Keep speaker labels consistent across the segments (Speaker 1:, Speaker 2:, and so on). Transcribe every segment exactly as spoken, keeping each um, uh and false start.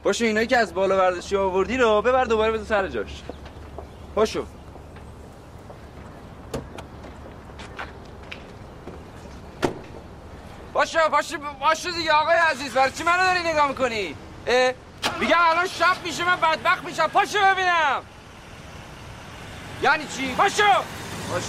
Speaker 1: پاشو اینایی که از بالا ورزشی آوردی رو ببر دوباره بذار سر جاش. پاشو. پاشو پاشو پاشو دیگه آقای عزیز. برای چی منو داری نگاه میکنی؟ میگم الان شب میشه من بدبخت میشم. پاشو ببینم. یعنی چی؟ پاشو. پاشی.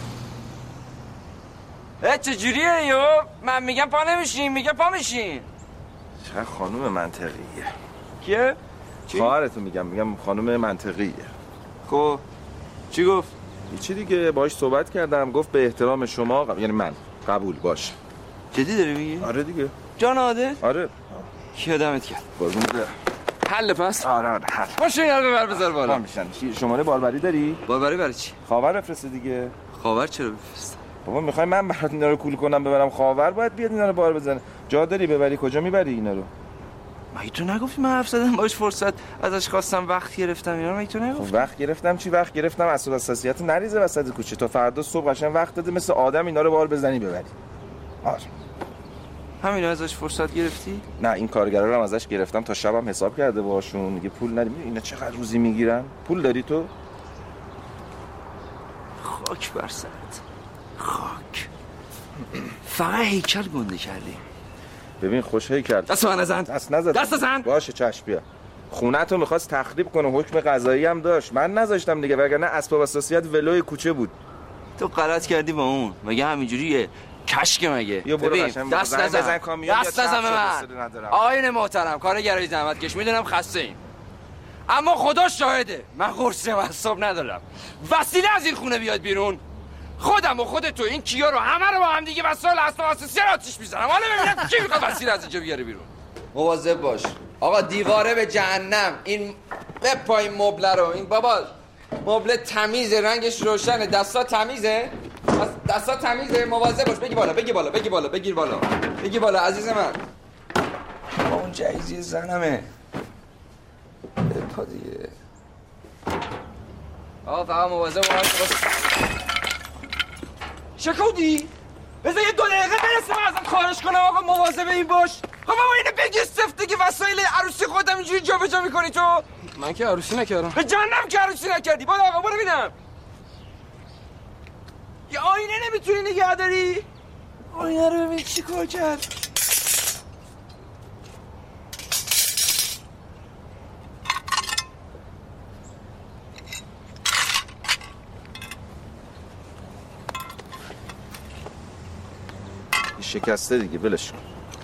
Speaker 1: اه چجوریه یو؟ من میگم پا نمیشین میگم پا میشین.
Speaker 2: چه خانوم منطقیه.
Speaker 1: کیه؟
Speaker 2: خواهرتون میگم میگم خانوم منطقیه.
Speaker 1: خب چی گفت؟
Speaker 2: چی دیگه باهاش صحبت کردم گفت به احترام شما قب... یعنی من قبول باش.
Speaker 1: جدی داری میگی؟
Speaker 2: آره دیگه.
Speaker 1: جان عادل؟
Speaker 2: آره.
Speaker 1: کی آدمت کرد؟
Speaker 2: قربون ده.
Speaker 1: حل پس؟
Speaker 2: آره آره حل.
Speaker 1: باشه اینا رو ببر بذار بالا.
Speaker 2: میشن. شماره باربری داری؟
Speaker 1: باربری برای چی؟
Speaker 2: خاور بفرسته دیگه.
Speaker 1: خاور چرا بفرستم؟
Speaker 2: بابا میخوای من برات اینا رو کول کنم ببرم خاور باید بیاد اینا رو بار بزنه. جا داری ببری کجا میبری اینا رو؟
Speaker 1: مگه تو نگفتی من حرف زدم باش فرصت ازش خواستم وقت گرفتم اینا مگه تو نگفتی؟
Speaker 2: خب وقت گرفتم چی وقت گرفتم اصل اساسیت نریزه وسط کوچه تا فردا صبح قشنگ وقت داده مثل آدم اینا رو بار بزنی ببری. آره.
Speaker 1: همینا ازش فرصت گرفتی؟
Speaker 2: نه این کارگرا رو هم ازش گرفتم تا شبم حساب کرده باشون میگه پول نداری. اینا چقدر روزی میگیرن؟ پول داری تو؟
Speaker 1: خاک بر سرت. خاک. فقط هیکل گنده کردی.
Speaker 2: ببین خوش هیکل.
Speaker 1: دست من نزن.
Speaker 2: دست نزن.
Speaker 1: دست نزن.
Speaker 2: باشه چشم بیا. خونه تو می‌خواست تخریب کنه حکم قضایی هم داشت. من نذاشتم دیگه وگرنه اسباب اساسیت ولوی کوچه بود.
Speaker 1: تو غلط کردی با اون. مگه همینجوریه؟ کشک مگه؟
Speaker 2: ببین
Speaker 1: دست نزن. دست نزن به من. آقایون محترم کارگرای زحمت کش میدونم خسته ایم. اما خدا شاهده من قرصه و حساب ندارم. وسیله از این خونه بیاد بیرون. خودم و خود تو این کیا رو همه رو با هم دیگه وسایل اسباب اساسی آتیش میزنم. حالا ببینم کی میخواد وسیله از اینجا بیاره بیرون. مواظب باش. آقا دیواره به جهنم. این بپا این مبل رو. این بابا مبل تمیزه رنگش روشنه دستا تمیزه. دستا تمیزه مواظب باش. بگی بالا بگی بالا بگی بالا بگیر بالا. بگی بالا عزیز من. با اون جایزی زنمه. بپا دیگه. آقا فقط مواظب باش. شکودی؟ بذار یه دو دقیقه برسه من ازم خارج کنم آقا مواظب این باش. خب بابا اینو بگی سفته که وسایل عروسی خودم اینجوری جا به جا میکنی تو.
Speaker 3: من که عروسی نکردم.
Speaker 1: به جهنم که عروسی نکردی. بالا آقا برو ببینم. یه آینه نمیتونی نگه داری؟ آینه رو ببین چی کار کرد.
Speaker 2: شکسته دیگه ولش کن.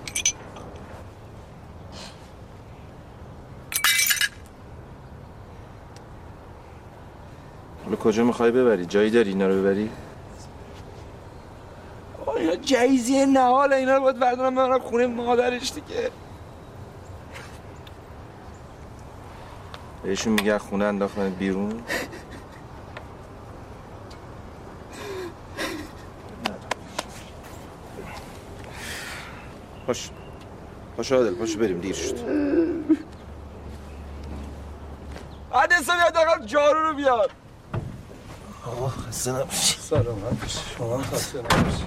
Speaker 2: حالا کجا میخوای ببری؟ جایی داری اینا رو ببری؟
Speaker 1: اینا جایزیه نه حالا اینا رو باید بردارم ببرم خونه مادرش دیگه.
Speaker 2: بهشون میگه خونه انداختن بیرون. پاش پاش عادل پاشو بریم دیر شد.
Speaker 1: بعد حسابی حداقل جارو رو بیار.
Speaker 2: آقا خسته نباشی.
Speaker 3: سلامت باشی. شما خسته نباشی.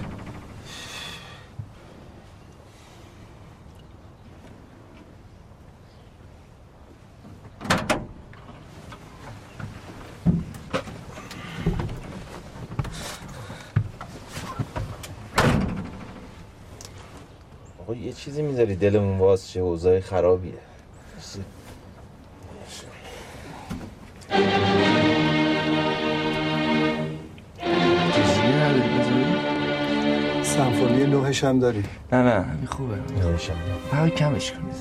Speaker 2: آقا یه چیزی میذاری دلمون باز چه اوضاع خرابیه.
Speaker 3: سمفونی نوهش هم داری؟
Speaker 1: نه نه این خوبه.
Speaker 2: نوهش هم
Speaker 1: داری؟ باید کمش کنی.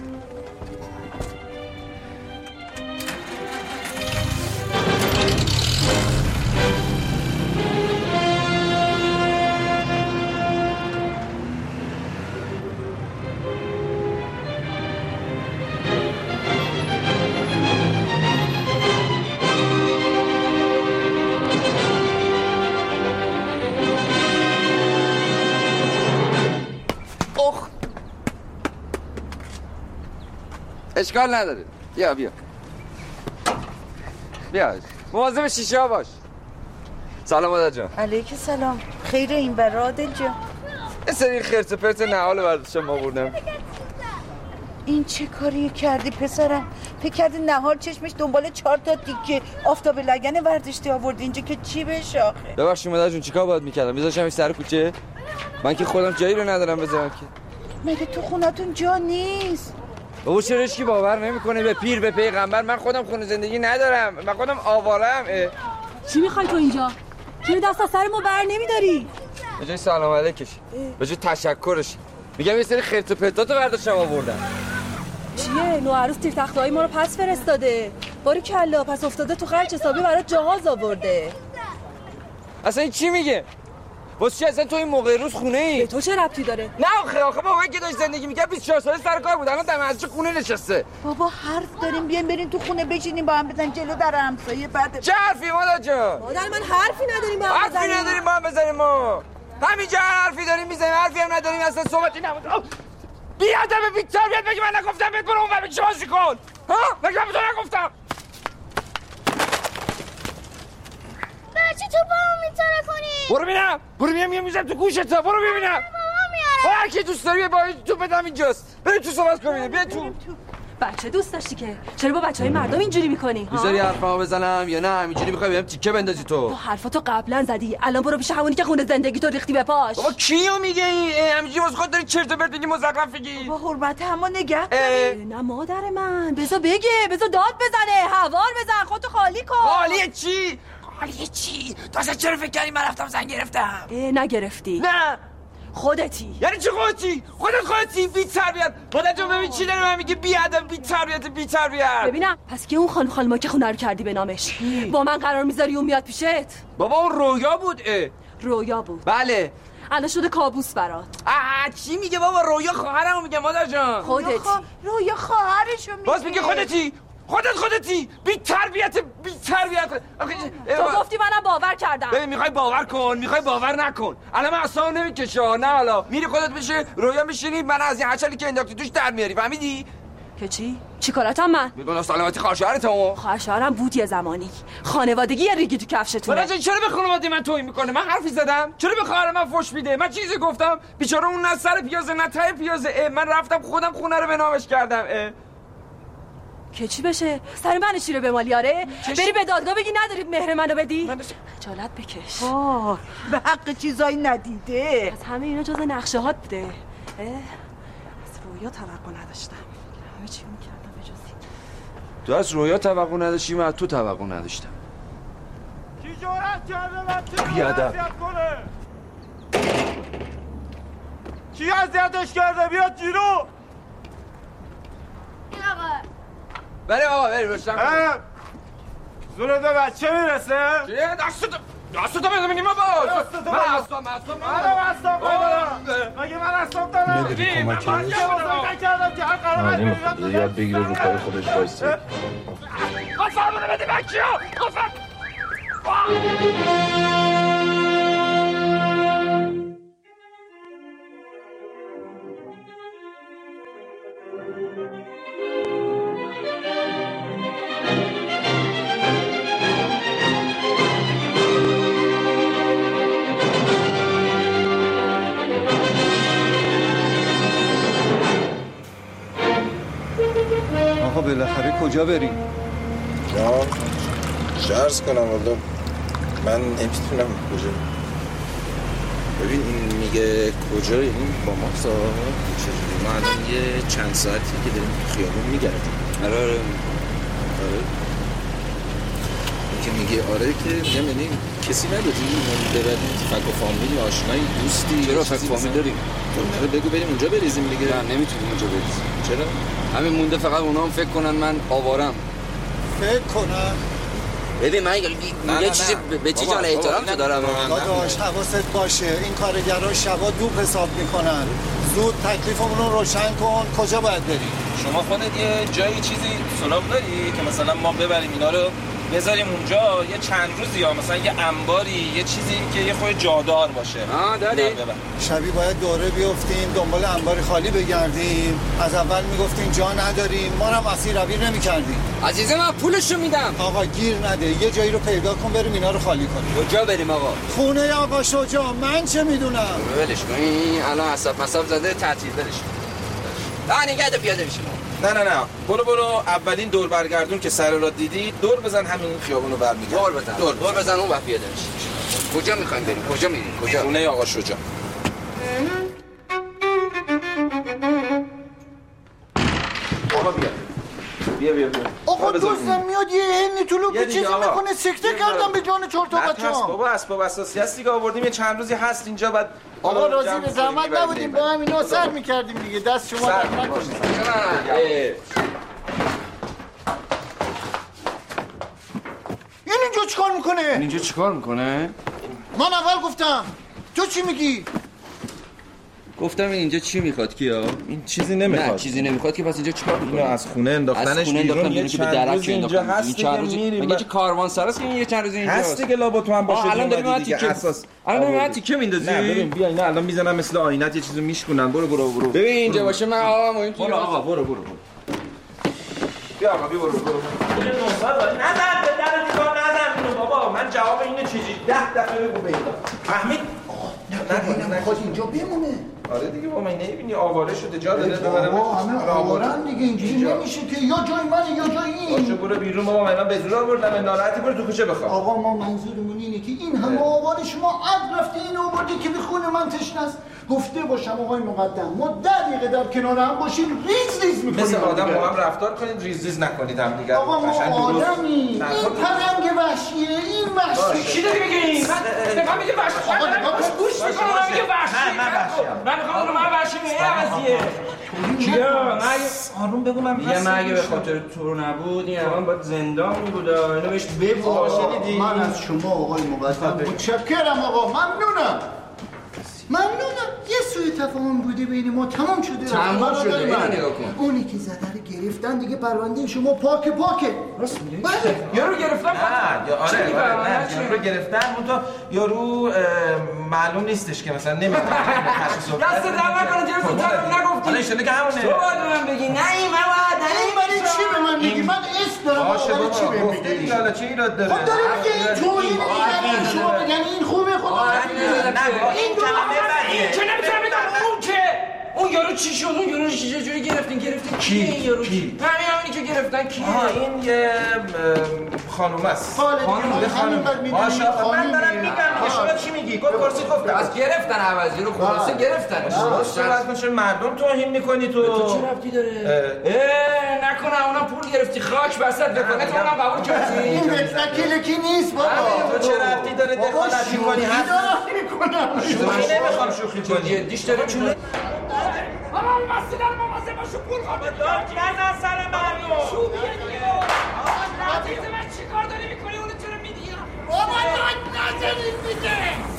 Speaker 1: اشکال نداره. بیا بیا بیا مواظب شیشه ها باش. سلام مادر جان.
Speaker 4: علیک سلام. خیره این برا عادل جان؟
Speaker 1: یه سری خرت پرت نهال ورزشم آوردم.
Speaker 4: این چه کاری کردی پسرم؟ فکر کردی نهار چشمش دنبال چهار تا تیکه آفتاب لگن ورزشتی آورد اینجا که چی بشه آخه؟
Speaker 1: ببخشید مادر جون چیکار باید میکردم؟ میذاشمش سر کوچه؟ من که خودم جایی رو ندارم بذارم که.
Speaker 4: مگه تو خونتون جا نیست؟
Speaker 1: بابا چرا هیچکی باور نمیکنه به پیر به پیغمبر؟ من خودم خونه زندگی ندارم، من خودم آوارم.
Speaker 5: چی میخوای تو اینجا؟ چرا دست از سر ما بر نمیداری؟
Speaker 1: به جای سلام علیکش، به جای تشکرش میگم یه سری خرت و پرتاتو برداشتم آوردم.
Speaker 5: چیه؟ نوعروس تیر تخته‌های ما رو پس فرستاده. باری کلا پس افتاده تو خرج حسابی برات جهاز آورده.
Speaker 1: اصلا این چی میگه؟ واسه چی اصلا تو این موقع روز خونه ای؟
Speaker 5: به تو چه ربطی داره؟
Speaker 1: نه آخه آخه بابا که داشت زندگی میکرد بیست و چهار ساله سر کار بود، الان دم از چه خونه نشسته.
Speaker 4: بابا حرف داریم، بیایم بریم تو خونه بشینیم با هم بزن جلو در همسایه. بعد
Speaker 1: چه حرفی مادر جان؟
Speaker 5: مادر من حرفی نداریم با هم
Speaker 1: حرفی نداریم با هم بزنیم ما. همینجا حرفی داریم میزنیم، حرفی هم نداریم، اصلا صحبتی نبود. بی ادب بی تربیت، بگی من نگفتم بهت برو اونور بگی بازی کن. ها؟ مگه من به تو نگفتم؟
Speaker 6: بچه تو با هم میتاره کنی؟
Speaker 1: برو ببینم، برو ببینم یه میزم تو گوشت، برو ببینم.
Speaker 6: بابا میاره.
Speaker 1: هر کی دوست داری با تو بدم اینجاست. بریم تو صحبت کنیم، بیا تو.
Speaker 5: بچه دوست داشتی که چرا با بچهای مردم اینجوری میکنی؟
Speaker 1: میذاری حرفمو بزنم یا نه همینجوری میخوای بهم تیکه بندازی تو؟
Speaker 5: تو حرفاتو قبلا زدی، الان برو پیش همونی که خونه زندگی تو ریختی به پاش.
Speaker 1: بابا کیو میگه این؟ همینجوری واسه خودت داری چرت و پرت میگی، مزخرف میگی.
Speaker 4: با حرمت همو نگه داری.
Speaker 5: نه مادر من، بذار بگه، بذار داد بزنه، هوار بزن، خودتو خالی کن.
Speaker 1: خالی چی؟ خالی چی؟ تو اصلا چرا فکر کردی من رفتم زنگ گرفتم؟
Speaker 5: نگرفتی.
Speaker 1: نه
Speaker 5: خودتی.
Speaker 1: یعنی چی خودتی؟ خودت خودتی بی تربیت. مادر جون ببین چی داره من میگه، بی ادب، بی تربیت، بی تربیت.
Speaker 5: ببینم پس که اون خانم خانما که خونه رو کردی به نامش با من قرار میذاری اون میاد پیشت؟
Speaker 1: بابا اون رویا بود. اه.
Speaker 5: رویا بود.
Speaker 1: بله.
Speaker 5: الان شده کابوس برات.
Speaker 1: آ چی میگه بابا؟ رویا خواهرمو میگه مادر جان.
Speaker 5: خودتی.
Speaker 4: رویا خواهرشو میگه.
Speaker 1: باز میگه خودتی. خودت خودتی بی تربیت، بی تربیت.
Speaker 5: تو گفتی منم باور کردم.
Speaker 1: ببین میخوای باور کن، میخوای باور نکن. الان من اصلا نمیکشه. نه حالا میری خودت بشه رویا میشینی، من از این هچلی که انداختی توش در میاری، فهمیدی؟
Speaker 5: که چی؟ چی کاراتم من؟
Speaker 1: میگم سلامتی خواهر شوهرتم.
Speaker 5: خواهر شوهرم بود یه زمانی. خانوادگی یه ریگی تو کفشتونه.
Speaker 1: ولی چرا به خانواده من توهین میکنه؟ من حرفی زدم؟ چرا به خواهر من فحش میده؟ من چیزی گفتم؟ بیچاره اون نه سر پیازه نه ته پیازه. من رفتم خودم خونه رو به نامش کردم. اه.
Speaker 5: که چی بشه؟ سر من چی رو بمالی؟ آره؟ بری به دادگاه بگی نداری مهر منو بدی؟
Speaker 1: من
Speaker 5: خجالت بکش.
Speaker 4: آه به حق چیزایی ندیده.
Speaker 5: از همه اینا جز نقشه هات بوده. از رویا توقع نداشتم. همه چی میکردم به جزی.
Speaker 1: تو از رویا توقع نداشتی، من از تو توقع نداشتم.
Speaker 7: کی جرأت کرده من
Speaker 1: بیادب
Speaker 7: کنه؟ کی اذیتش کرده؟ بیاد جلو.
Speaker 6: این آقا
Speaker 1: بله آقا بریم رستم.
Speaker 7: زورت به بچه میرسه؟
Speaker 1: چیه؟ دستتو دستتو بزنیم بابا.
Speaker 7: دستتو
Speaker 1: من
Speaker 7: بزن.
Speaker 1: اصلا من اصلا
Speaker 7: من اصلا دارم. مگه من اصلا دارم؟
Speaker 3: نداری کمک
Speaker 7: من
Speaker 3: کنی؟
Speaker 7: چه بزرگ نکردم که هر قرار
Speaker 2: نه
Speaker 7: من
Speaker 2: نمیخواد یاد بگیره رو پای خودش وایسی.
Speaker 1: قفل منو بده بچه ها. قفل.
Speaker 3: آقا بالاخره کجا بریم؟
Speaker 2: جان شرز کنم والا من نمیتونم کجا. ببین این میگه کجا، این با ما سا چجوری؟ ما الان یه چند ساعتی که داریم خیابون میگردیم. آره آره آره که میگه آره که میگم یعنی کسی نداری من ببریم فک و فامیل آشنایی دوستی؟
Speaker 1: چرا فک فامیل داریم؟
Speaker 2: تو بگو بریم اونجا بریزیم دیگه.
Speaker 1: نه نمیتونیم اونجا بریزیم.
Speaker 2: چرا؟
Speaker 1: همین مونده فقط اونا هم فکر کنن من آوارم.
Speaker 3: فکر کنم
Speaker 2: ببین من
Speaker 1: یه چیزی به چی جان احترام تو دارم.
Speaker 3: داداش حواست باشه این کارگرها شبا دوب حساب میکنن. زود تکلیفمون رو روشن کن. کجا باید بریم؟
Speaker 8: شما خودت یه جایی چیزی سراغ داری که مثلا ما ببریم اینا رو بذاریم اونجا یه چند روزی یا مثلا یه انباری یه چیزی که یه خود جادار باشه؟
Speaker 1: آه داری؟
Speaker 3: شبی باید دوره بیفتیم دنبال انبار خالی بگردیم. از اول میگفتیم جا نداریم، ما هم اسیر رویر نمیکردیم.
Speaker 1: عزیزم من پولشو میدم.
Speaker 3: آقا گیر نده، یه جایی رو پیدا کن بریم اینا رو خالی کنیم.
Speaker 1: کجا بریم آقا؟
Speaker 3: خونه آقا شجاع. من چه میدونم؟
Speaker 1: ولش کن، این الان حساب مساب زده تعطیل. ولش کن. تا نگه پیاده میشیم.
Speaker 2: نه نه نه برو برو اولین دور برگردون که سر را دیدی دور بزن همین خیابونو برمیگرد.
Speaker 1: دور بزن دور, دور بزن اون وقت پیاده میشی. کجا میخوایم بریم؟ کجا میریم؟ کجا؟
Speaker 2: خونه آقا شجاع. آقا بیا بیا بیا بیا
Speaker 3: آقا دوستم میاد یه هنی طلوع که چیزی میکنه سکته کردم به جان چهار تا بچه‌ها.
Speaker 2: بابا اسباب اساسی هستی که آوردیم یه چند روزی هست اینجا بعد
Speaker 3: آقا راضی به زحمت نبودیم با هم اینا سر میکردیم دیگه دست شما در نکنید. این اینجا چیکار میکنه؟
Speaker 1: این اینجا چیکار میکنه؟
Speaker 3: من اول گفتم تو چی میگی؟
Speaker 1: گفتم این اینجا چی میخواد کیا؟
Speaker 2: این چیزی نمیخواد.
Speaker 1: نه چیزی نمیخواد که پس اینجا چیکار میکنه؟
Speaker 2: از خونه انداختنش بیرون یه چند روز اینجا هست دیگه میریم.
Speaker 1: مگه چه کاروانسراست که این یه چند روز اینجا هست؟
Speaker 2: هست دیگه لابا تو هم باشه.
Speaker 1: الان داریم من تیکه اساس. الان من تیکه میندازی؟
Speaker 2: نه ببین بیا اینا الان میزنن مثل آینت یه چیزو میشکنن. برو برو برو.
Speaker 1: ببین اینجا باشه من آقا ما این
Speaker 2: برو آقا برو برو برو. بیا آقا بیا برو برو.
Speaker 7: نه نه به در دیوار نزن اینو بابا. من جواب اینو چجوری ده دفعه بگو بگم. فهمید؟
Speaker 3: نه نه نخواد اینجا بمونه.
Speaker 2: آره دیگه بابا من نمیبینی آواره شده جا داده ببره.
Speaker 3: بابا همه آوارن دیگه اینجوری نمیشه که یا جای من یا جای این.
Speaker 2: باشه برو بیرون بابا من به زور آوردم ناراحتی برو تو کوچه بخواب.
Speaker 3: آقا ما منظورمون اینه که این همه آوار شما عد رفته اینو آورده که به خون من تشنه است. گفته باشم آقای مقدم ما ده دقیقه در کنار هم باشیم ریز ریز میکنیم.
Speaker 2: مثل آدم با هم رفتار کنید ریز ریز نکنید هم دیگه.
Speaker 3: آقا ما آدمی این پرنگ وحشیه این وحشی.
Speaker 1: چی داری میگی؟ من میگم میگه وحشی. آقا نگاه گوش میکنم میگه وحشی. من میخوام اونو من وحشی میگه عوضیه. کیا مگه آروم بگو من یه مگه به خاطر تو نبود این الان باید زندان بود. اینو بهش بگو شنیدی؟
Speaker 3: من از شما آقای مقدم متشکرم آقا ممنونم. ممنونم. یه سوء تفاهم بوده بین ما تمام شده.
Speaker 1: تمام شده. اینو نگاه کن.
Speaker 3: اونی که زده رو گرفتن دیگه پرونده شما پاک پاکه.
Speaker 1: راست میگی؟
Speaker 3: بله.
Speaker 1: یارو گرفتن؟
Speaker 2: نه یا آره نه یارو گرفتن اون تو یارو معلوم نیستش که مثلا نمیدونم تشخیص بده.
Speaker 1: دست در نکنه جلو فوتبال نگفتی.
Speaker 2: حالا ایشونه که همونه.
Speaker 1: تو باید من بگی نه این مواد
Speaker 3: این برای چی به من میگی؟ من اسم دارم.
Speaker 2: باشه
Speaker 3: برای چی
Speaker 2: بابا
Speaker 3: به
Speaker 2: گفته دیگه حالا چه ایراد داره؟
Speaker 3: خب داره میگه این توهین میگه شما بگن این خوبه خدا
Speaker 1: این چه نمیتونم بگم اون که اون یارو چی شد؟ اون یارو چه جوری گرفتین؟ گرفتین کی این یارو؟ کی؟ همین همینی که گرفتن کیه؟
Speaker 2: آها این یه خانوم است.
Speaker 3: خانوم خانوم
Speaker 2: ماشاءالله من دارم میگم که شما چی میگی؟ گفت پرسید گفتم.
Speaker 1: از گرفتن عوضی رو خلاصه گرفتنش.
Speaker 2: صحبت کن چرا مردم توهین میکنی تو؟
Speaker 1: تو چه ربطی داره؟ اه نکنه اونا پول گرفتی خاک بسط بکنه تو اونم قبول کردی؟
Speaker 3: این وکیل کی نیست بابا.
Speaker 2: تو چه ربطی داره دخالت میکنی؟
Speaker 3: میکنم
Speaker 2: شوخی نمیخوام شوخی کنی.
Speaker 1: جدیش داره چونه؟
Speaker 7: آقا مسئله مواظب باشو پول خواهد دار نزن سر مردم شوبیه دیگه آقا عزیز من چی کار داری میکنی اونو چرا میدی؟ بابا داد نزنید دیگه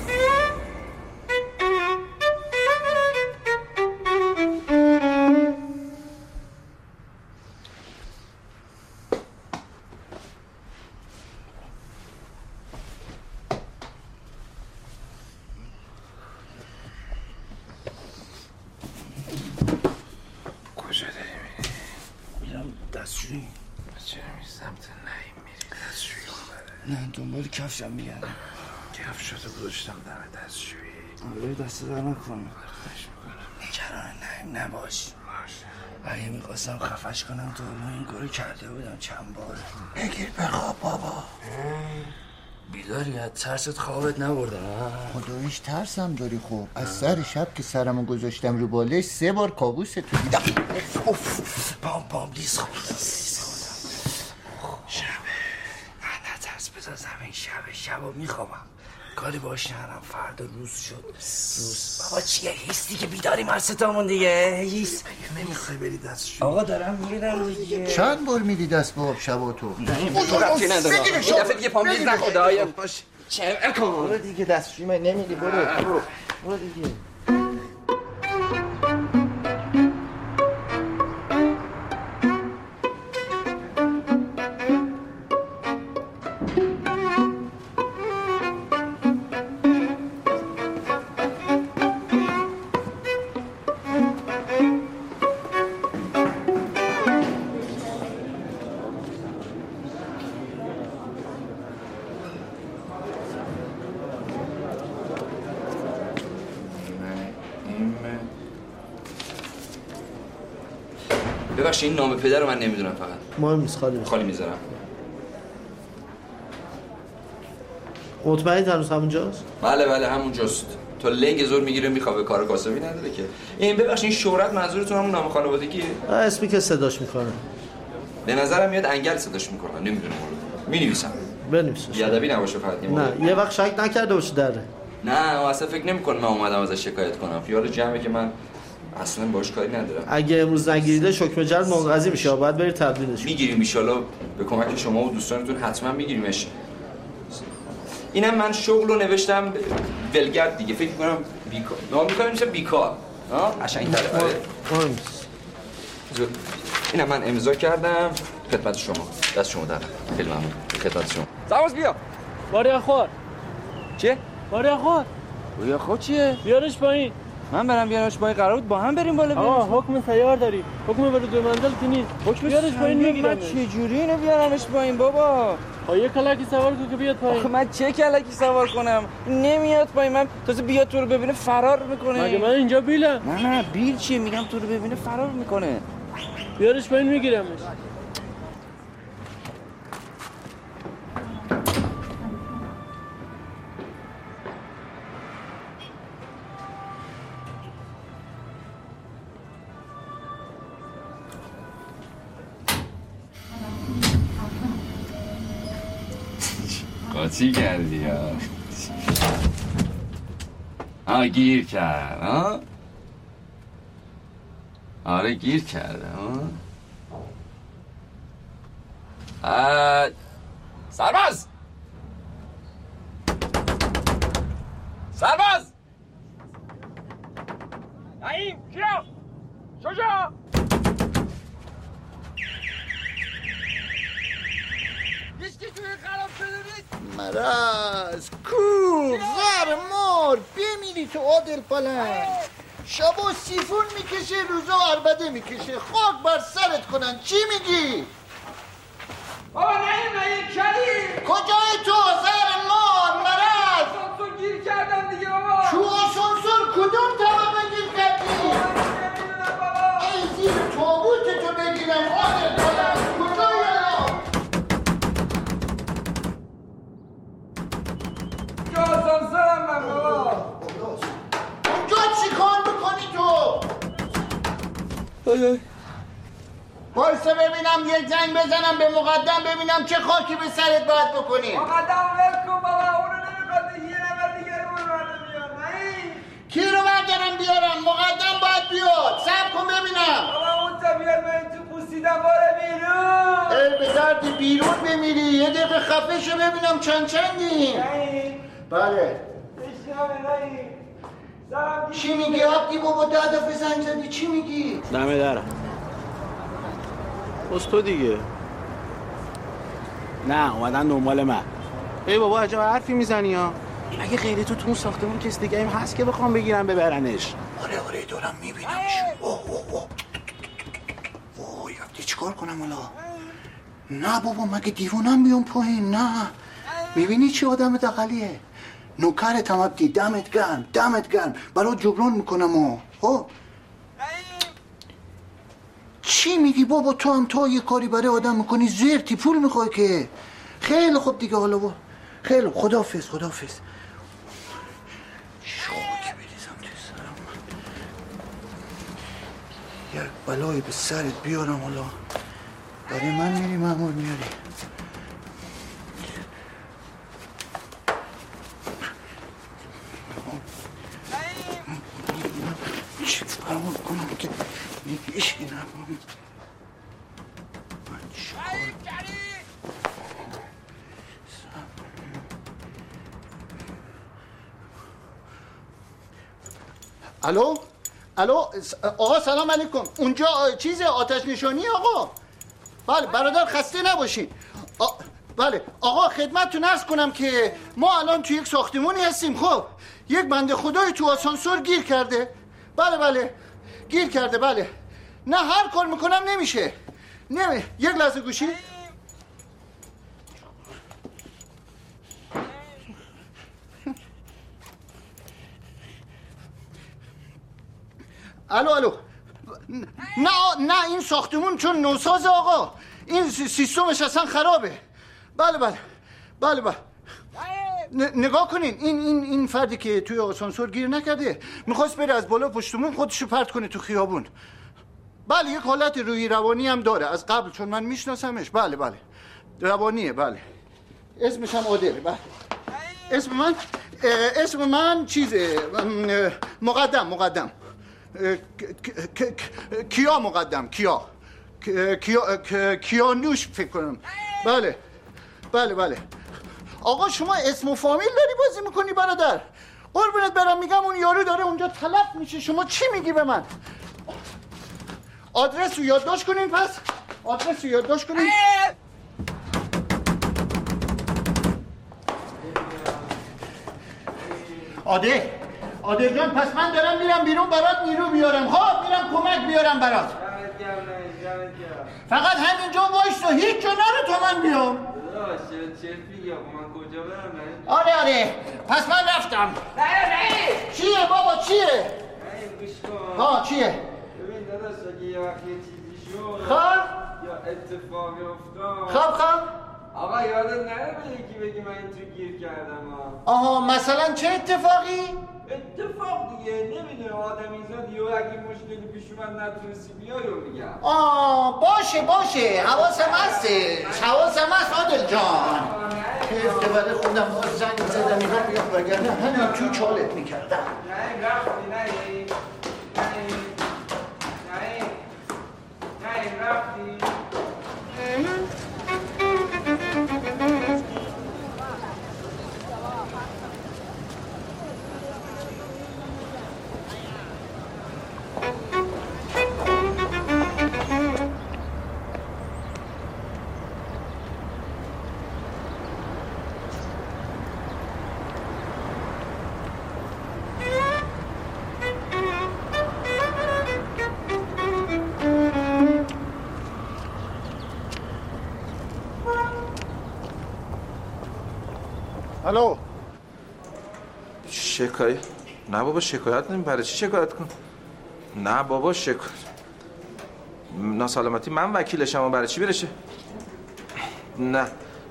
Speaker 1: دستشویی
Speaker 2: چرا می سمت نهیم میری دستشویی اومده؟
Speaker 1: نه دنبال کفشم میگردم.
Speaker 2: کفش شده گذاشتم دم دستشویی.
Speaker 1: آره دست در نکن.
Speaker 2: خواهش میکنم
Speaker 1: نگران نهیم نباش. اگه میخواستم خفش کنم تو اونو این کارو کرده بودم چند بار. بگیر بخواب بابا. بیداری از ترست خوابت نبردم.
Speaker 3: خدایش ترسم داری. خوب از سر شب که سرمو گذاشتم رو بالش سه بار کابوس تو دیدم.
Speaker 1: پام پام لیز خود شبه نه ترس بذار زمین شبه شبا میخوابم کاری باش نرم. فردا روز شد روز بابا چیه هیستی که بیداریم هر ستامون دیگه هیست.
Speaker 2: نمیخوای بری دستشویی؟
Speaker 1: آقا دارم میرم دیگه.
Speaker 3: چند بار میری دست به آب شبا تو؟
Speaker 1: تو رفتی ندارم این دفعه دیگه پام لیز نخورده آیا چه اکن
Speaker 2: برو دیگه دستشویی من نمیری. برو برو برو دیگه.
Speaker 1: ببخشید این نام پدر رو من نمیدونم فقط.
Speaker 9: مهم نیست، خالی
Speaker 1: خالی میذارم.
Speaker 9: مطمئن هنوز همونجاست؟
Speaker 1: بله بله همونجاست. تو لنگ زور میگیره میخوابه، کار کاسبی نداره که. این ببخشید این شهرت منظورتون همون نام خانوادگیه؟
Speaker 9: اسمی که صداش میکنه.
Speaker 1: به نظرم میاد انگل صداش میکنه، نمیدونم. می‌نویسم.
Speaker 9: بنویس.
Speaker 1: بیادبی نباشه فقط.
Speaker 9: نه، یه وقت شک نکرده باشه دره.
Speaker 1: نه، اصلا فکر نمی‌کنم من اومدم ازش شکایت کنم. خیال جمعه که من اصلا باش کاری ندارم.
Speaker 9: اگه امروز نگیریده شکم جلد منقضی میشه، باید بری تبدیلش.
Speaker 1: میگیریم ان شاءالله به کمک شما و دوستانتون حتما میگیریمش. اینم من شغل رو نوشتم ولگرد دیگه، فکر می‌کنم بیکار. نام می‌کنم میشه بیکار. ها؟ قشنگ‌تره.
Speaker 9: آره.
Speaker 1: اینم من امضا کردم خدمت شما. دست شما در. خیلی ممنون. خدمت شما. سواز بیا.
Speaker 10: باریا خور.
Speaker 1: چیه؟
Speaker 10: باریا خور.
Speaker 1: باریا خور چیه؟
Speaker 10: بیارش پایین.
Speaker 1: من برم بیارمش پایین، قرار بود با هم بریم بالا.
Speaker 10: آقا حکم سیار داری. حکم برو دو منزل که نیست.
Speaker 1: حکم
Speaker 10: بیارش پایین میگیرم.
Speaker 1: من چه جوری اینو بیارمش پایین بابا؟
Speaker 10: ها یه کلکی سوار کن که بیاد پایین.
Speaker 1: آخه من چه کلکی سوار کنم؟ نمیاد پایین. من تازه بیاد تو رو ببینه فرار میکنه.
Speaker 10: مگه من اینجا بیلم؟
Speaker 1: نه نه بیل چیه؟ میگم تو رو ببینه فرار میکنه.
Speaker 10: بیارش پایین میگیرمش.
Speaker 1: قاطی کردی ها. آه گیر کرد ها. آره گیر کرده ها. سرباز سرباز نعیم کیا شجاع هیچکی توی خراب شده نیست.
Speaker 3: مرز کو غر مار بمیری تو عادل پلنگ. شبا سیفون میکشه روزا عربده میکشه. خاک بر سرت کنن. چی میگی؟
Speaker 7: بابا نهیم نهیم کلی
Speaker 3: کجای تو زر مار مرز؟
Speaker 7: آسانسور گیر کردم دیگه بابا.
Speaker 3: تو آسانسور کدوم طبقه گیر کردی؟
Speaker 7: نمیدونم بابا.
Speaker 3: ای زیر تابوتتو بگیرم عادل پلنگ. کجای الان؟
Speaker 7: اینجا آسانسورم من بابا.
Speaker 3: اونجا چی کار میکنی تو؟ بایسته ببینم یه زنگ بزنم به مقدم ببینم چه خاکی به سرت باید بکنی.
Speaker 7: مقدم ول کن بابا. اونو نمیخواد یه نفر دیگه رو برده بیاد. نهیم
Speaker 3: کی رو بردارم بیارم؟ مقدم باید بیاد. صبر کن ببینم.
Speaker 7: بابا اون تا بیاد من تو پوسیدم باره بیرون.
Speaker 3: ای به درد بیرون بمیری. یه دقیقه خفه شو ببینم چند چندی.
Speaker 7: نهیم
Speaker 3: بله
Speaker 7: بشنمه نهیم.
Speaker 3: چی میگی عبدی بابا؟ ده دفعه زنگ زدی. چی میگی؟
Speaker 9: دمه درم بس تو دیگه.
Speaker 11: نه اومدن دنبال من. ای بابا عجب حرفی میزنی ها. اگه غیر تو تو اون ساختمون کس دیگه هم هست که بخوام بگیرم ببرنش.
Speaker 3: آره آره دارم میبینمش. اوه اوه اوه اوه یفتی چیکار کنم حالا؟ نه بابا مگه دیوونم بیام پایین؟ نه میبینی چی آدم دقلیه؟ نوکرت هم عبدی. دمت گرم دمت گرم. برای جبران میکنم ها. خب چی میگی بابا؟ تو هم تا یه کاری برای آدم میکنی زرتی پول میخوای که. خیلی خوب دیگه حالا با خیلی خوب. خداحافظ خداحافظ. شاکی بریزم توی سرم. یک بلایی به سرت بیارم حالا. برای من میری مامور میاری. چی فرمان کنم که ایشی نکنم. الو الو آقا سلام علیکم. اونجا چیز آتش نشانی آقا؟ بله برادر خسته نباشین. آ... بله آقا خدمتتون عرض کنم که ما الان تو یک ساختمونی هستیم. خب یک بنده خدای تو آسانسور گیر کرده. بله بله گیر کرده. بله نه هر کار میکنم نمیشه. نمی یک لحظه گوشی. الو الو نه نه این ساختمون چون نوساز آقا، این سیستمش اصلا خرابه. بله بله بله بله نگاه کنین، این این این فردی که توی آسانسور گیر نکرده میخواست بره از بالا پشتمون خودشو پرت کنه تو خیابون. بله یک حالت روحی روانی هم داره از قبل، چون من میشناسمش. بله بله روانیه. بله اسمش هم عادله. بله اسم من اسم من چیزه مقدم مقدم کیا مقدم کیا کیا کیانوش فکر کنم. بله بله بله آقا شما اسم و فامیل داری بازی میکنی برادر؟ قربونت برم میگم اون یارو داره اونجا تلف میشه، شما چی میگی به من؟ آدرس رو یادداشت کنین. پس آدرس رو یادداشت کنین. عادل عادل جان پس من دارم میرم بیرون برات نیرو بیارم. ها میرم کمک بیارم برات. فقط همینجا وایسا، هیچ جا نرو تا من بیام. آره آره پس من رفتم.
Speaker 7: نه نه
Speaker 3: چیه بابا چیه؟
Speaker 7: نه گوش کن.
Speaker 3: ها چیه؟
Speaker 7: ببین داداش اگه یه وقت یه چیزی شد
Speaker 3: خب
Speaker 7: یا اتفاقی افتاد.
Speaker 3: خب خب
Speaker 7: آقا یادت نره به یکی بگی من این تو گیر کردم ها.
Speaker 3: آها مثلا چه اتفاقی؟
Speaker 7: اتفاق دیگه نمیدونم آدمیزاد یه اگه مشکلی پیش اومد نتونستی بیای رو میگم.
Speaker 3: آه باشه باشه حواسم هسته حواسم هست عادل جان. حیف که برای خودم باز زنگ زدم اینا بیاد وگرنه همین تو چالت میکردم.
Speaker 7: نه رفتی نه نه نه نه رفتی.
Speaker 3: الو
Speaker 2: شکایت؟ نه بابا شکایت نمی. برای چی شکایت کن؟ نه بابا شکایت ناسلامتی من وکیلشم. برای چی برشه؟ نه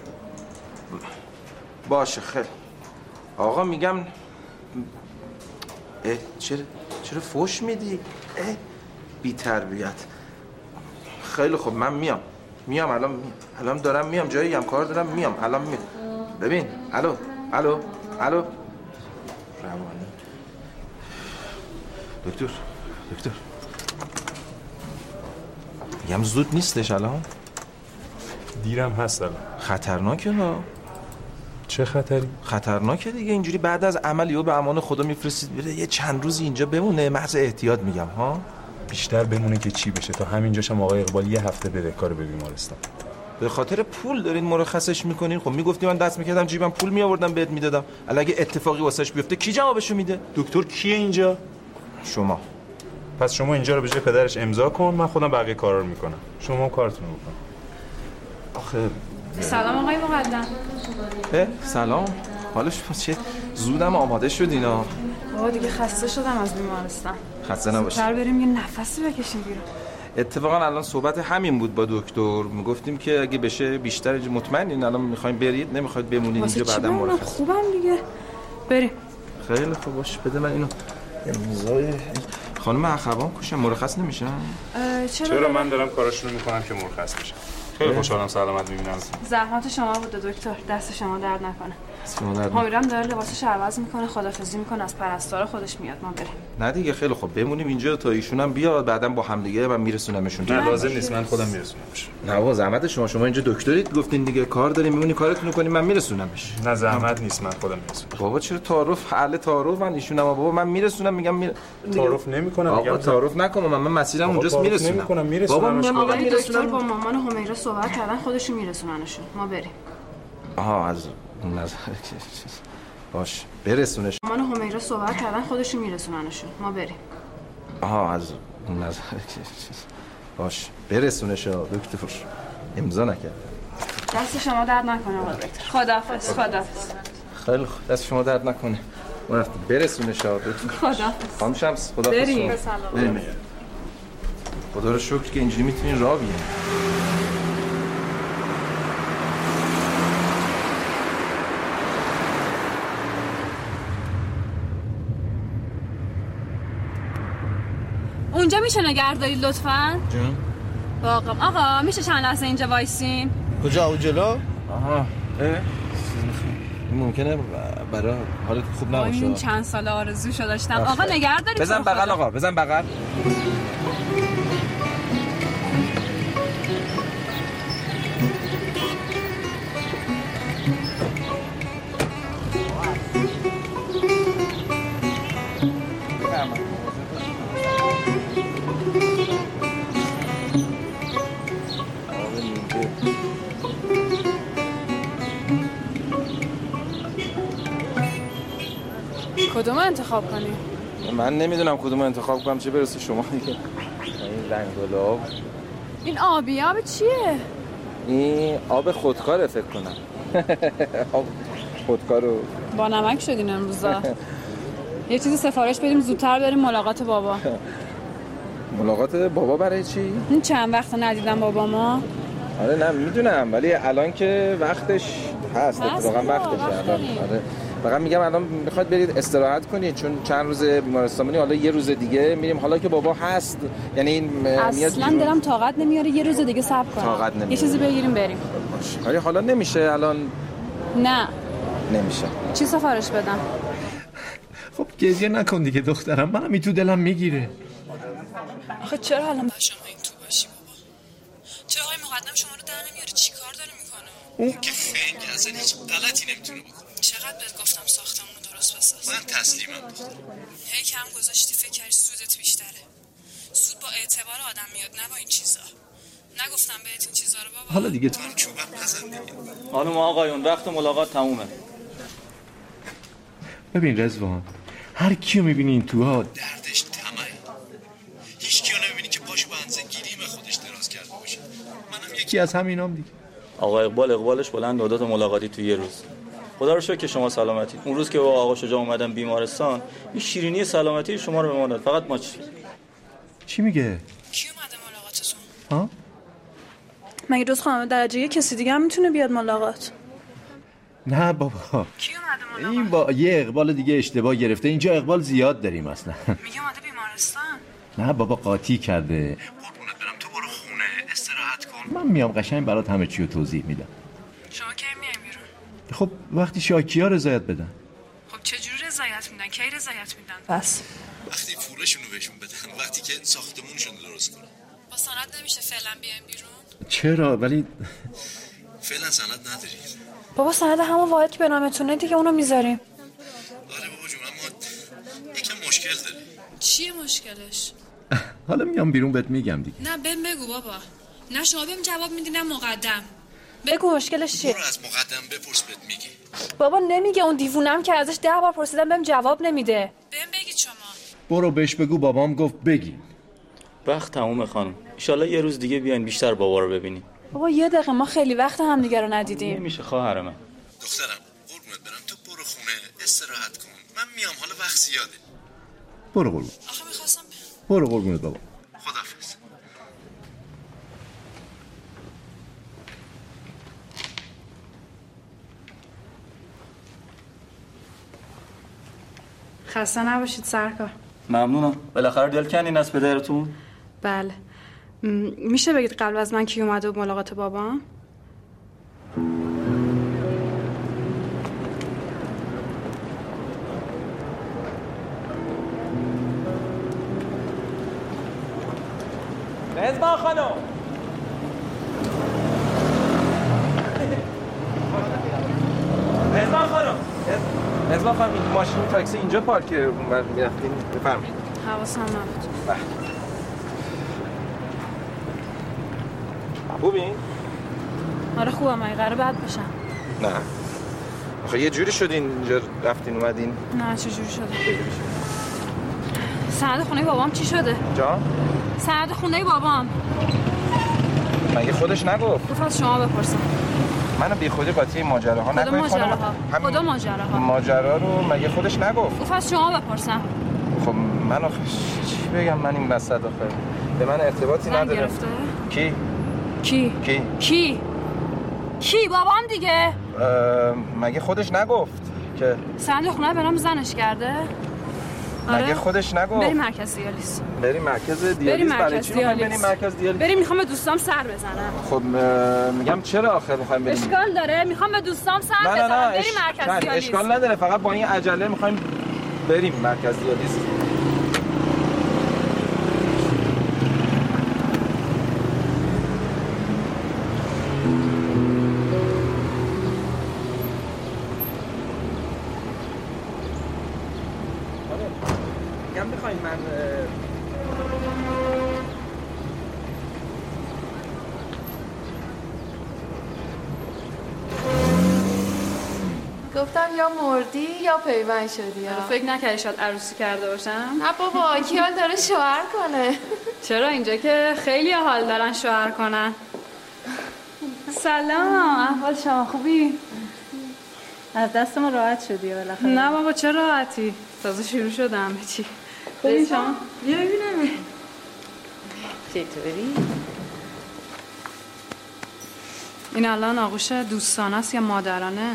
Speaker 2: باشه خیلی آقا میگم. اه چرا چرا فوش میدی؟ اه بی تربیت. خیلی خب من میام میام الان میام. الان دارم میام جایی هم کار دارم میام الان میام. ببین الو الو الو روانی دکتر دکتر میگم زود نیستش الان؟
Speaker 12: دیرم هست الان.
Speaker 2: خطرناکه ها.
Speaker 12: چه خطری؟
Speaker 2: خطرناکه دیگه اینجوری بعد از عمل یهو به امان خدا میفرستید بره یه چند روزی اینجا بمونه. محض احتیاط میگم ها.
Speaker 12: بیشتر بمونه که چی بشه. تا همینجاشم آقای اقبال یه هفته بده کار به بیمارستان.
Speaker 2: به خاطر پول دارین مرخصش میکنین؟ خب میگفتی من دست میکردم جیبم پول میآوردم بهت میدادم. الان اگه اتفاقی واسش بیفته کی جوابشو میده؟
Speaker 12: دکتر کیه اینجا؟
Speaker 2: شما.
Speaker 12: پس شما اینجا رو به جای پدرش امضا کن، من خودم بقیه کارا رو میکنم. شما کارتون رو بکن.
Speaker 2: آخه
Speaker 5: سلام آقای مقدم.
Speaker 2: سلام. حالش چه زودم آماده شد اینا.
Speaker 5: بابا دیگه خسته شدم از بیمارستان.
Speaker 2: خسته نباشید.
Speaker 5: سر بریم یه نفسی بکشیم بیرون.
Speaker 2: اتفاقا الان صحبت همین بود با دکتر. میگفتیم که اگه بشه بیشتر مطمئنین الان میخوایم برید نمیخواید بمونید اینجا بعدا مرخص.
Speaker 5: خوبم دیگه. بریم.
Speaker 2: خیلی خوب باش. بده من اینو. امضای خانم اخوان کوشم مرخص نمیشن؟
Speaker 5: چرا؟
Speaker 12: چرا من دارم کاراشونو میکنم که مرخص بشن. خیلی خوشحالم سلامت میبینم.
Speaker 5: زحمت شما بود دکتر. دست شما درد نکنه. حامیرم داره لباسش عوض میکنه، خدافظی میکنه، از پرستارا خودش میاد. ما بریم.
Speaker 2: نه دیگه خیلی خوب بمونیم اینجا تا ایشون هم بیاد بعداً با هم دیگه من میرسونمشون.
Speaker 12: نه لازم نیست من خودم میرسونمش.
Speaker 2: نه بابا زحمت شما شما اینجا دکترید گفتین دیگه کار داریم میمونی کارتون رو کنیم من میرسونمش.
Speaker 12: نه زحمت نیست من خودم میرسونم.
Speaker 2: بابا چرا تعارف حل تعارف من ایشونم بابا من میرسونم میگم میره
Speaker 12: تعارف نمیکنم میگم
Speaker 2: تعارف نکنم من من مسیرم اونجاست میرسونم.
Speaker 12: نمیکنم میرسونم.
Speaker 5: بابا من دکتر با مامان همیرا صحبت کردن خودشون میرسوننشون. ما بریم.
Speaker 2: آها از اون نظر باش برسونش.
Speaker 5: مامان همیرا صحبت کردن خودشون میرسوننشون. ما بریم.
Speaker 2: آها از اون نظر باش برسونش دکتر. امضا نکرد.
Speaker 5: دست شما درد نکنه آقا دکتر. خداحافظ. خداحافظ.
Speaker 2: خیلی خوب دست شما درد نکنه. اون رفت برسونش دکتر.
Speaker 5: خداحافظ.
Speaker 2: خانم شمس خداحافظ.
Speaker 5: بریم.
Speaker 2: بریم. خدا رو شکر که اینجوری میتونین راه بیاین.
Speaker 13: اونجا میشه نگهداری لطفاً؟
Speaker 2: جون؟
Speaker 13: واقعا آقا میشه چند لحظه اینجا وایسین؟
Speaker 2: کجا اون جلو؟ آها اه ممکنه برای حالت خوب نباشه.
Speaker 13: این چند سال آرزوشو داشتم. آقا نگهداری.
Speaker 2: بزن بغل آقا، بزن بغل.
Speaker 13: کدوم انتخاب کنی؟
Speaker 2: من نمیدونم کدوم انتخاب کنم، چه برسه شما دیگه. این رنگ گلاب.
Speaker 13: این آبی آب چیه؟
Speaker 2: این آب خودکاره فکر کنم. آب خودکارو
Speaker 13: با نمک شدین امروزا. یه چیزی سفارش بدیم زودتر بریم ملاقات بابا.
Speaker 2: ملاقات بابا برای چی؟
Speaker 13: این چند وقت ندیدم بابامو.
Speaker 2: آره نه میدونم، ولی الان که وقتش هست، اتفاقا وقتشه الان. آره فقط میگم الان میخواد برید استراحت کنید چون چند روز بیمارستان مونی، حالا یه روز دیگه میریم حالا که بابا هست. یعنی این
Speaker 13: اصلا دلم طاقت نمیاره یه روز دیگه صبر کنم.
Speaker 2: طاقت نمیاره.
Speaker 13: یه چیزی بگیریم بریم.
Speaker 2: ولی حالا نمیشه الان.
Speaker 13: نه
Speaker 2: نمیشه.
Speaker 13: چی سفارش بدم؟
Speaker 14: خب گریه نکن دیگه دخترم، منم این تو دلم میگیره.
Speaker 13: آخه چرا الان با شما این تو باشی بابا؟ چرا آقای مقدم شما رو در نمیاره؟ چی کار داره میکنه؟
Speaker 14: اون که خیلی اصلا هیچ غلطی نمیتونه بکنه.
Speaker 13: چقدر بهت گفتم ساختمون رو درست بساز.
Speaker 14: من تسلیمم دخترم.
Speaker 13: هی کم گذاشتی فکر کردی سودت بیشتره. سود با اعتبار آدم میاد نه با این چیزا. نگفتم بهت این چیزا رو بابا.
Speaker 14: حالا دیگه تو هم چوبم نزن دیگه.
Speaker 15: خانم آقایون وقت ملاقات تمومه.
Speaker 14: ببین رضوان، هر کیو میبینی این توها دردش طمعه. هیچ کیو نمیبینی که پاشو به اندازه گیریم خودش دراز کرده باشه. منم یکی از همینام دیگه.
Speaker 15: آقا اقبال اقبالش بلند دو تا ملاقاتی تو یه روز. خدا رو شکر که شما سلامتی. اون روز که با آقا شجاع اومدن بیمارستان، این شیرینی سلامتی شما رو به ما داد. فقط ما چی؟
Speaker 14: چی میگه؟
Speaker 13: کی اومده ملاقاتتون؟
Speaker 14: ها؟
Speaker 5: مگه جز خانم درجه کسی دیگه هم میتونه بیاد ملاقات؟
Speaker 14: نه بابا.
Speaker 13: کی اومده ملاقات؟
Speaker 14: این با یه اقبال دیگه اشتباه گرفته. اینجا اقبال زیاد داریم اصلا.
Speaker 13: میگه اومده بیمارستان.
Speaker 14: نه بابا قاطی کرده. قربونت برم تو برو خونه استراحت کن. من میام قشنگ برات همه چی رو توضیح میدم.
Speaker 13: شما کی میای بیرون؟
Speaker 14: خب وقتی شاکی‌ها رضایت بدن.
Speaker 13: خب چه جوری رضایت میدن؟ کی رضایت میدن؟
Speaker 5: بس
Speaker 14: وقتی پولشون رو بهشون بدن، وقتی که ساختمونشون درست کنن.
Speaker 13: با سند نمیشه فعلا بیایم بیرون؟
Speaker 14: چرا؟ ولی فعلا سند نداری.
Speaker 5: بابا سند همون واحد که به نامتونه دیگه اونو میذاریم.
Speaker 14: آره بابا جون، اما یکم مشکل داری.
Speaker 13: چیه مشکلش؟
Speaker 14: حالا میام بیرون بهت میگم دیگه.
Speaker 13: نه بهم بگو بابا. نه شما بهم جواب میدی نه مقدم.
Speaker 5: بگو مشکلش چیه؟
Speaker 14: برو از مقدم بپرس بهت میگی.
Speaker 5: بابا نمیگه، اون دیوونم که ازش ده بار پرسیدم بهم جواب نمیده.
Speaker 13: بهم بگید شما.
Speaker 14: برو بهش بگو بابام گفت بگی.
Speaker 15: وقت تمومه خانم. ان یه روز دیگه بیاین بیشتر بابا رو ببینیم.
Speaker 5: بابا یه دقیقه، ما خیلی وقت هم دیگه رو ندیدیم.
Speaker 15: نمیشه خواهر من.
Speaker 14: دخترم قربونت برم تو برو خونه استراحت کن. من میام، حالا وقت زیاده. برو قربون.
Speaker 13: آخه می‌خواستم
Speaker 14: برو قربونت بابا. خداحافظ.
Speaker 5: خسته نباشید سرکار.
Speaker 15: ممنونم. بالاخره دل کندین از پدرتون؟
Speaker 5: بله. م- میشه بگید قبل از من کی اومده و ملاقات بابام؟
Speaker 8: مزبان خانم مزبان خانم
Speaker 2: مزبان خانم این ماشین تاکسی اینجا پارک اونور میرفتین، بفرمایید.
Speaker 5: حواسم نبود.
Speaker 2: بله. خوبین؟
Speaker 5: آره خوبم. اگه قراره بد بشم.
Speaker 2: نه آخه یه جوری شدین اینجا رفتین اومدین.
Speaker 5: نه چه جوری شده؟ سند خونه بابام چی شده؟
Speaker 2: جان؟
Speaker 5: سند خونه بابام
Speaker 2: مگه خودش نگفت؟
Speaker 5: گفت از شما بپرسم.
Speaker 2: منو بی خودی قاطی این ماجراها نکنید.
Speaker 5: کدوم ماجراها؟ کدوم ماجراها؟
Speaker 2: ماجرا رو مگه خودش نگفت؟
Speaker 5: گفت از شما بپرسم.
Speaker 2: خب من آخه چی بگم من این وسط آخه به من ارتباطی نداره.
Speaker 13: گرفته؟
Speaker 2: کی؟
Speaker 13: کی؟
Speaker 2: کی؟
Speaker 13: کی؟ کی بابام دیگه؟
Speaker 2: مگه خودش نگفت که
Speaker 13: صندوق خونه برام زنش کرده؟ آره؟
Speaker 2: مگه خودش نگفت؟
Speaker 13: بریم مرکز دیالیز.
Speaker 2: بریم مرکز دیالیز.
Speaker 13: بریم
Speaker 2: برای
Speaker 13: مرکز
Speaker 2: چی
Speaker 13: دیالیز.
Speaker 2: بریم مرکز دیالیز؟
Speaker 13: بریم میخوام به دوستام سر بزنم.
Speaker 2: خب میگم چرا آخر میخوایم بریم؟
Speaker 13: اشکال داره میخوام به دوستام سر
Speaker 2: نه نه
Speaker 13: بزنم.
Speaker 2: نه
Speaker 13: بریم
Speaker 2: اش...
Speaker 13: مرکز دیالیز.
Speaker 2: اشکال نداره، فقط با این عجله میخوایم بریم مرکز دیالیز.
Speaker 5: گفتم یا مردی یا پیوند شدی.
Speaker 13: یا فکر نکردی شاید عروسی کرده باشم؟
Speaker 5: نه بابا کی حال داره شوهر کنه؟
Speaker 13: چرا اینجا که خیلی حال دارن شوهر کنن. سلام، احوال شما خوبی؟
Speaker 5: از دست ما راحت شدی بالاخره.
Speaker 13: نه بابا چه راحتی، تازه شروع شدم به چی. خوبی شما؟ بیا ببینم.
Speaker 5: چطوری؟
Speaker 13: این الان آغوش دوستانه است یا مادرانه؟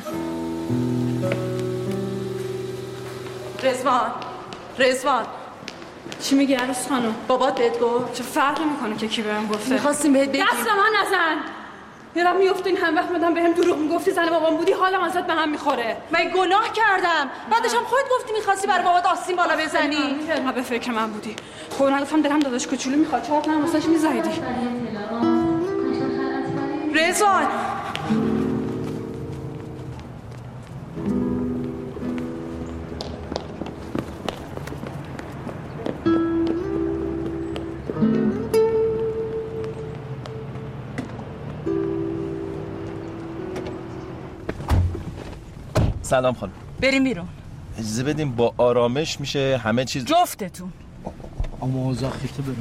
Speaker 5: رضوان رضوان
Speaker 13: چی میگی عروس خانم؟
Speaker 5: بابات بهت گفت؟
Speaker 13: چه فرقی میکنه که کی بهم گفته؟
Speaker 5: میخواستیم بهت بگیم.
Speaker 13: دست من نزن. یادم میفته این هم وقت مدام بهم دروغ میگفتی زن بابام بودی، حالم ازت به هم میخوره.
Speaker 5: من گناه کردم. بعدش هم خودت گفتی میخواستی برای بابات آستین بالا بزنی.
Speaker 13: نه به فکر من بودی. خب نگفتم دلم داداش کوچولو میخواد، چهار تا واسش میزایدی.
Speaker 5: رضوان
Speaker 14: سلام خانم.
Speaker 4: بریم بیرون.
Speaker 14: اجازه بدیم با آرامش میشه همه چیز.
Speaker 4: جفتتون.
Speaker 9: اما اوضاع خیلی بریم.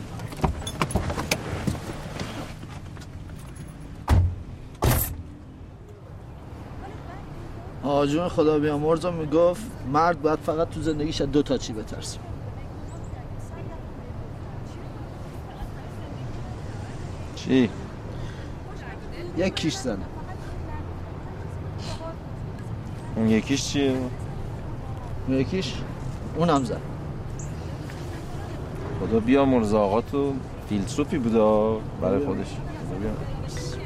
Speaker 9: آجون خدا بیامرز میگفت مرد باید فقط تو زندگیش دو تا چی بترسه.
Speaker 14: چی؟
Speaker 9: یکیش زنه.
Speaker 14: اون یکیش چیه؟
Speaker 9: اون یکیش اونم زن.
Speaker 14: خدا بیامرز آقا تو فیلسوفی بوده برای خودش. خدا بیامرز.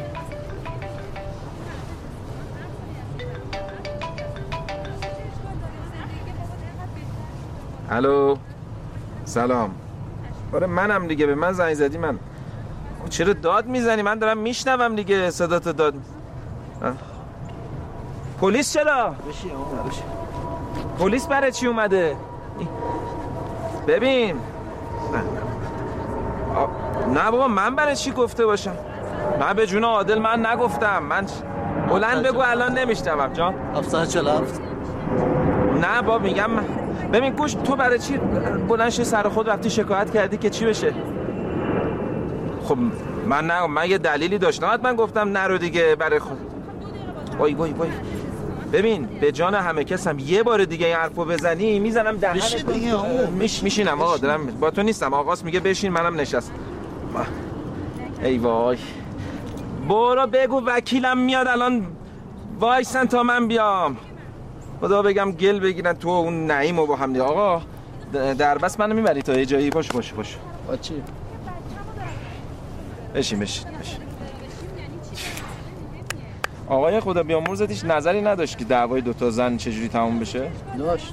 Speaker 2: الو سلام. آره منم دیگه، به من زنگ زدی. من چرا داد میزنی؟ من دارم میشنوم دیگه صدات داد. پلیس چرا؟
Speaker 9: بشی آقا بشی.
Speaker 2: پلیس برای چی اومده؟ ببین نه بابا من برای چی گفته باشم؟ من به جون عادل من نگفتم. من بلند بگو الان نمیشنوم جان.
Speaker 9: هفتصد و چهل و هفت.
Speaker 2: نه بابا میگم من. ببین گوش تو برای چی بلند شی سر خود وقتی شکایت کردی که چی بشه؟ خب من نه من یه دلیلی داشتم. من گفتم نرو دیگه برای خود. وای وای وای ببین به جان همه کسم یه بار دیگه این حرفو بزنی میزنم دهنت. میش میشینم آقا، دارم با تو نیستم. آقاست میگه بشین، منم نشست. ای وای برو بگو وکیلم میاد الان وایسن تا من بیام. خدا بگم گل بگیرن تو اون نعیم و با هم دیگه. آقا در بس منو میبری تا یه جایی؟ باش باش باش.
Speaker 9: با چی؟
Speaker 2: بشین بشین بشین. آقای خدا بیامرزت هیچ نظری نداشت که دعوای دوتا زن چجوری تموم بشه؟
Speaker 9: داشت.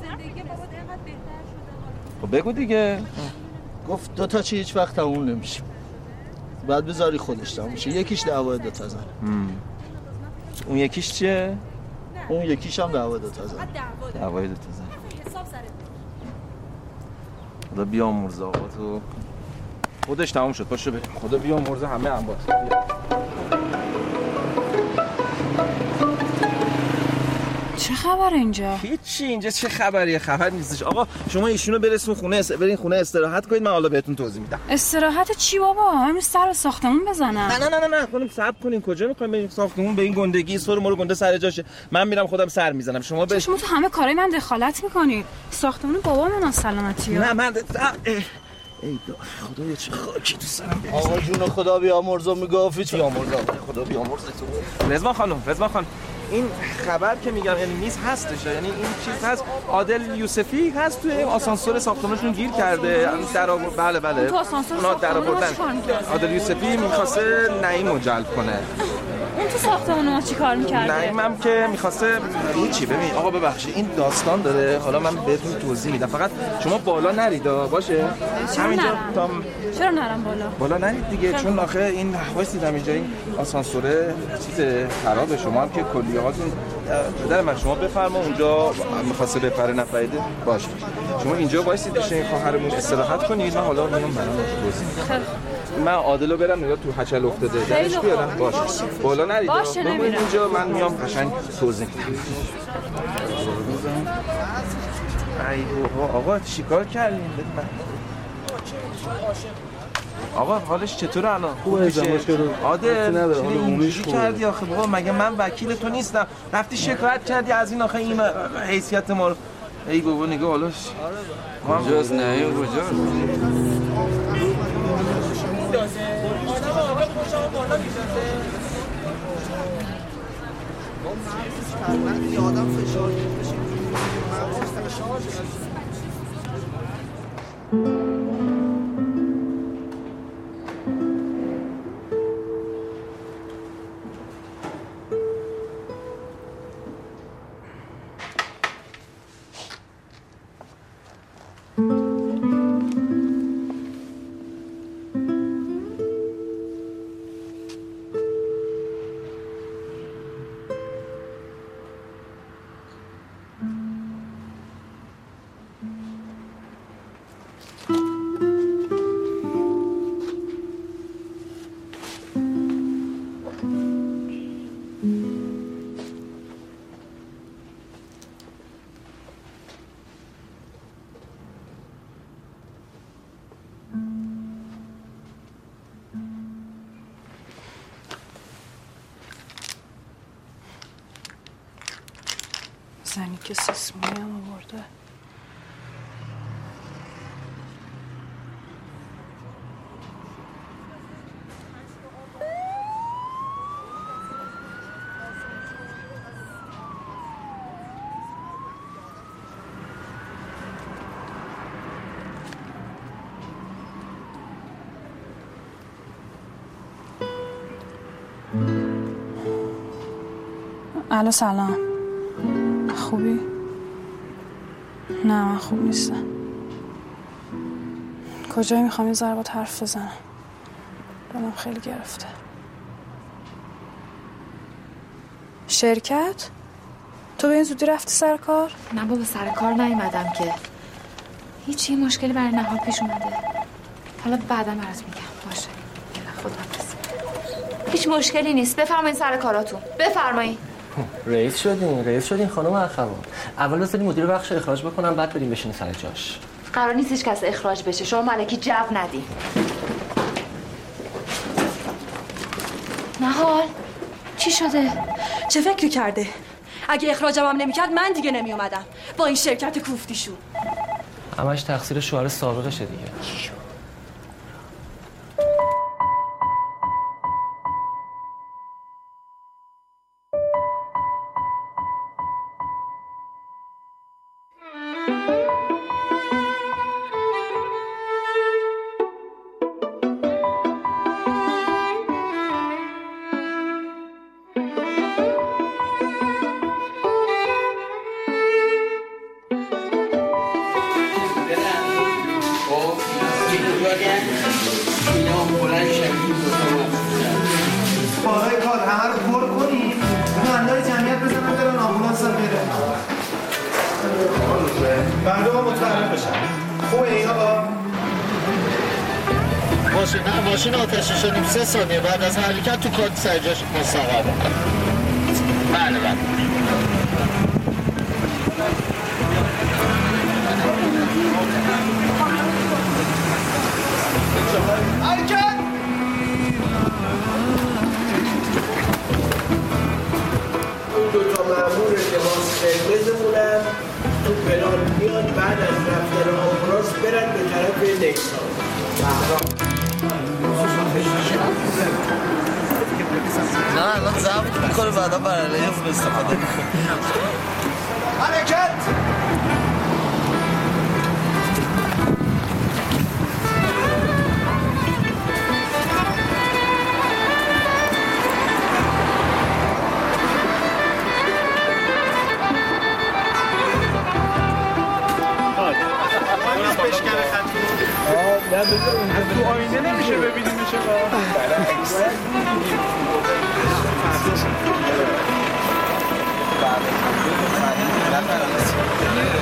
Speaker 2: خب بگو دیگه.
Speaker 9: گفت دوتا چی هیچ وقت تموم نمیشه، بعد بذاری خودش تموم شه. یکیش دعوای دوتا زن.
Speaker 2: اون یکیش چیه؟
Speaker 9: اون یکیش هم دعوای دوتا زن.
Speaker 2: دعوای دوتا زن. خدا بیامرزه آقا تو. خودش تموم شد. پاشو بریم. خدا بیامرزه همه هم باز.
Speaker 13: چه خبر اینجا؟
Speaker 2: هیچی اینجا چه خبریه؟ خبر نیستش. آقا شما ایشونو برسون خونه اس... برین خونه استراحت کنید، من حالا بهتون توضیح میدم.
Speaker 13: استراحت چی بابا؟ همین سر ساختمون بزنم.
Speaker 2: نه نه نه نه خانم صبر کنین. کجا میخوایم بریم ساختمون؟ به این گندگی سر ما رو گنده سر جاشه. من میرم خودم سر میزنم. شما بش...
Speaker 13: شما تو همه کارهای من دخالت میکنید. ساختمون بابا من سلامتی ها.
Speaker 2: نه من
Speaker 9: ای دا خدایا چه خاکی تو سرم بریزه. آقا جون خدا بیامرز و میگفت هیچ بیامرز خدا بیامرز تو.
Speaker 8: رضوان خانم رضوان خانم این خبر که میگم یعنی میز هستش، یعنی این چیز هست. عادل یوسفی هست توی آسانسور ساختمانشون گیر کرده در آورد. بله بله
Speaker 13: تو آسانسور
Speaker 8: اونا در آوردن. عادل یوسفی میخواسته نعیم رو جلب کنه.
Speaker 13: اون تو ساختمون ما چیکار می‌کرده؟
Speaker 8: نعیمم که می‌خواسته هیچی. ببین آقا ببخشید این داستان داره، حالا من بهتون توضیح میدم، فقط شما بالا نرید باشه. همینجا تا
Speaker 13: چرا نرم بالا؟
Speaker 8: بالا نرید دیگه، چون آخه این وایسید همینجا این آسانسوره چیز خرابه. شما هم که کلیه‌هاتون پدر من شما بفرما اونجا می‌خواسته بپره نفریده باشه. شما اینجا وایسید بشین خواهرمون استراحت کنید، من حالا میام برام توضیح میدم. من عادلو برم نگاه تو هچل افتاده درش بیارم. باشه بالا نرید بمونید اینجا، من میام قشنگ توضیح میدم. ای بابا آقا چیکار کردین؟ آقا حالش چطوره الان؟
Speaker 10: خوبه زماشو.
Speaker 8: عادل چرا اینجوری کردی آخه بابا؟ مگه من وکیل تو نیستم؟ رفتی شکایت کردی از این آخه این حیثیت ما رو. ای بابا نگاه حالش
Speaker 1: کجاست نعیم کجاست؟
Speaker 9: آدم فشار
Speaker 13: زنی که سیسمونی هم آورده. الو سلام، خوبی؟ نه من خوب نیستم. کجایی؟ میخوام یه ذره باهات حرف بزنم، دلم خیلی گرفته. شرکت؟ تو به این زودی رفتی سر کار؟
Speaker 16: نه بابا سر کار نیومدم که، هیچی مشکلی برای نهار پیش اومده. حالا بعدا برات میگم. باشه خداحافظ. هیچ مشکلی نیست، بفرمایید سر کاراتون. بفرمایید.
Speaker 17: رئیس شدین رئیس شدین خانم اخوان. اول بذارید مدیر بخش اخراج بکنم بعد بریم بشین سر جاش.
Speaker 16: قرار نیست هیچ کس اخراج بشه، شما ملکی جو ندی. نهال چی شده؟
Speaker 5: چه فکری کرده؟ اگه اخراجم هم نمیکرد من دیگه نمی اومدم با این شرکت کوفتیشون.
Speaker 17: همش تقصیر شوهر سابقشه دیگه.
Speaker 3: ماشین آتش نشانی سه ثانیه بعد از حرکت تو کارت سر جاش مستقره. بله بله. حرکت!
Speaker 18: اون دوتا مأمور لباس قرمزمونم تو پلان بیان بعد از رفتن آمبولانس برن به طرف نکسان.
Speaker 9: نه الان ضبط میکنه بعدا بر علیه اون استفاده میکنه.
Speaker 3: حرکت.
Speaker 12: تو آینه نمیشه ببینیم میشه با